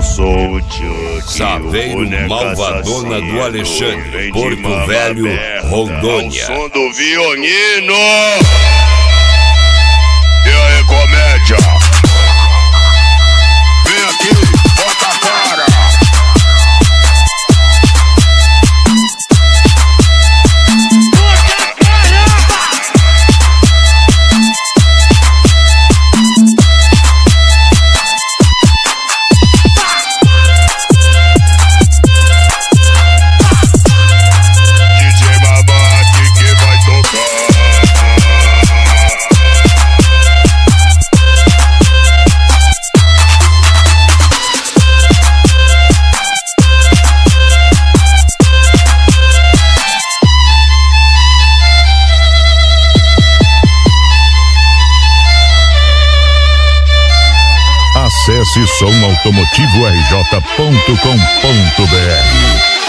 eu sou o Chuck, Saveiro Malvadona do Alexandre, Porto Velho, Rondônia. Ao som do violino. E aí, comédia? Vem aqui, bota a cara. Acesse somautomotivorj.com.br.